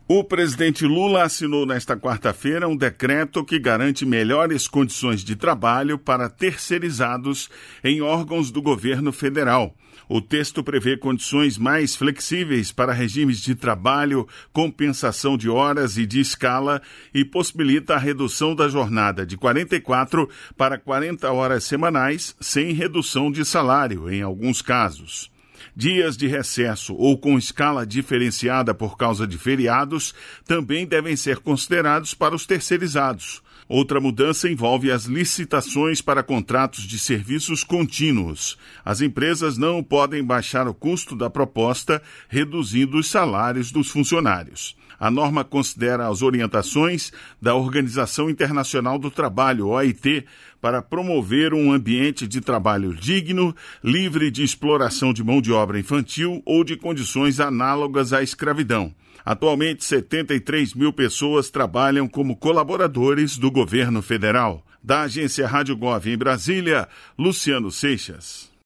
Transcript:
O presidente Lula assinou nesta quarta-feira um decreto que garante melhores condições de trabalho para terceirizados em órgãos do governo federal. O texto prevê condições mais flexíveis para regimes de trabalho, compensação de horas e de escala e possibilita a redução da jornada de 44 para 40 horas semanais, sem redução de salário, em alguns casos. Dias de recesso ou com escala diferenciada por causa de feriados também devem ser considerados para os terceirizados. Outra mudança envolve as licitações para contratos de serviços contínuos. As empresas não podem baixar o custo da proposta, reduzindo os salários dos funcionários. A norma considera as orientações da Organização Internacional do Trabalho, OIT, para promover um ambiente de trabalho digno, livre de exploração de mão de obra infantil ou de condições análogas à escravidão. Atualmente, 73 mil pessoas trabalham como colaboradores do governo federal. Da agência Rádio Gov em Brasília, Luciano Seixas.